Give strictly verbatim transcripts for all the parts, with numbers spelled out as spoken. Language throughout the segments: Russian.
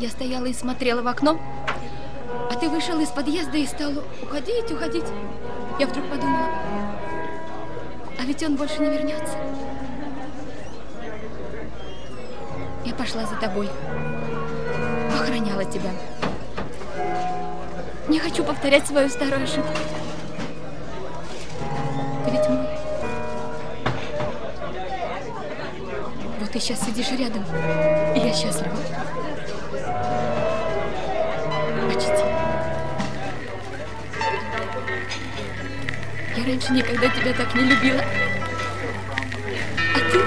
Я стояла и смотрела в окно, а ты вышел из подъезда и стал уходить, уходить. Я вдруг подумала, а ведь он больше не вернется. Я пошла за тобой, охраняла тебя. Не хочу повторять свою старую ошибку. Ты ведь мой. Вот ты сейчас сидишь рядом, и я счастлива. Почти. Я раньше никогда тебя так не любила. А ты?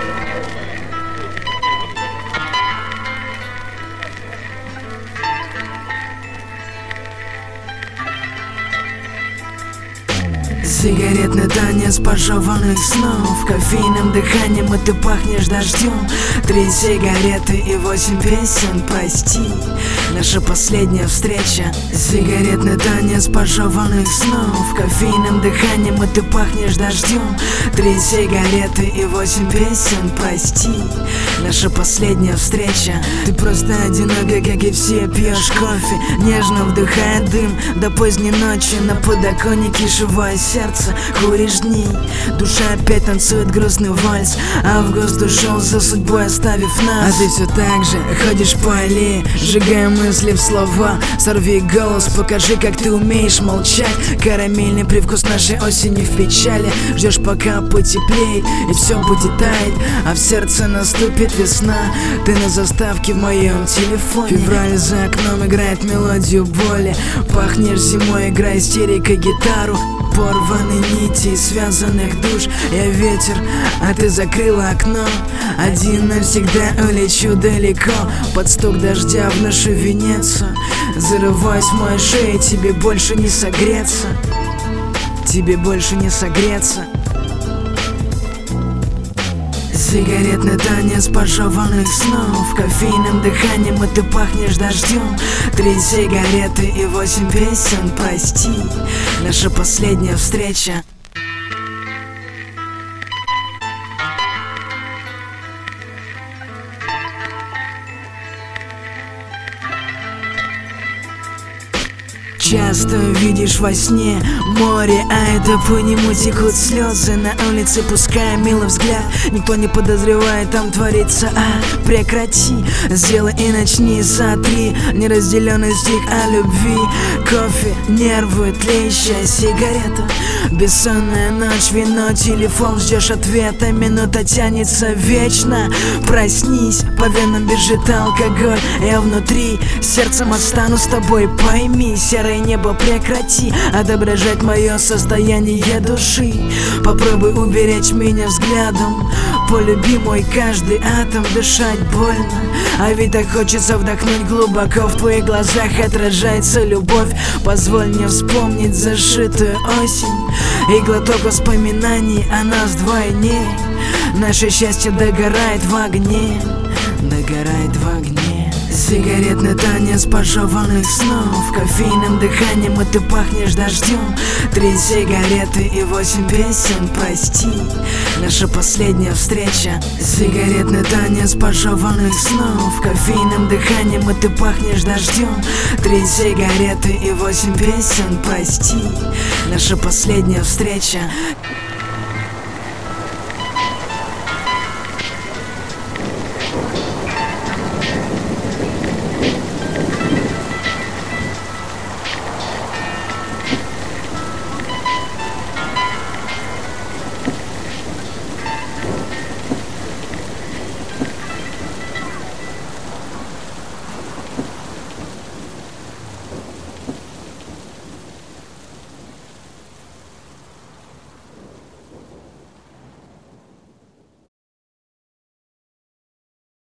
Сигаретный танец пожеванных снов, кофейным дыханием, и ты пахнешь дождем. Три сигареты и восемь песен, прости, наша последняя встреча. Сигаретный танец пожеванных снов, кофейным дыханием, и ты пахнешь дождем. Три сигареты и восемь песен, прости, наша последняя встреча. Ты просто одинока, как и все, пьешь кофе, нежно вдыхая дым до поздней ночи. На подоконнике живое сердце, куришь дни, душа опять танцует грустный вальс. Август ушел за судьбой, оставив нас, а ты все так же ходишь по аллее, сжигая мысли в слова. Сорви голос, покажи, как ты умеешь молчать. Карамельный привкус нашей осени в печали. Ждешь, пока потеплеет и все будет таять, а в сердце наступит весна. Ты на заставке в моем телефоне. Февраль за окном играет мелодию боли. Пахнешь зимой, играй истерика гитару. Порваны нити связанных душ. Я ветер, а ты закрыла окно. Один навсегда улечу далеко, под стук дождя в нашу Венецию. Зарываясь в мою шею, тебе больше не согреться. Тебе больше не согреться. Сигаретный танец пожеванных снов, кофейным дыханием, и ты пахнешь дождем. Три сигареты и восемь песен, прости, наша последняя встреча. Часто видишь во сне море, а это по нему текут слезы. На улице пускай милый взгляд, никто не подозревает, там творится. А прекрати, сделай и начни за три. Неразделенный стих о любви, кофе, нервы, тлеющая сигарета. Бессонная ночь, вино, телефон, ждешь ответа. Минута тянется вечно. Проснись, по венам бежит алкоголь. Я внутри, сердцем останусь с тобой, пойми. Серое небо, прекрати отображать мое состояние души. Попробуй уберечь меня взглядом, полюби мой каждый атом. Дышать больно, а ведь так хочется вдохнуть глубоко. В твоих глазах отражается любовь. Позволь мне вспомнить зашитую осень и глоток воспоминаний о нас вдвойне. Наше счастье догорает в огне, догорает в огне. Сигаретный танец пожеванных снов, кофейным дыханием, и ты пахнешь дождем. Три сигареты и восемь песен, прости, наша последняя встреча. Сигаретный танец пожеванных снов, кофейным дыханием, и ты пахнешь дождем. Три сигареты и восемь песен, прости, наша последняя встреча.